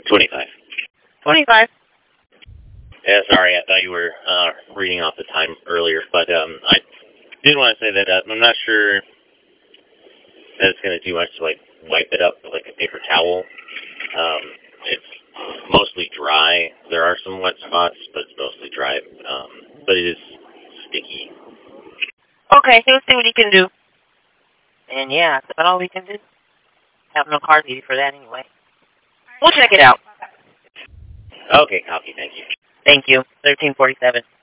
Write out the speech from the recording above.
25. 25. Yeah, sorry, I thought you were reading off the time earlier, but I did want to say that I'm not sure that it's going to do much to like wipe it up with like a paper towel. It's mostly dry. There are some wet spots, but it's mostly dry. But it is sticky. Okay, he'll see what he can do. And yeah, that's about all we can do. Have no car seat for that anyway. We'll check it out. Okay, copy. Thank you. Thank you. 1347.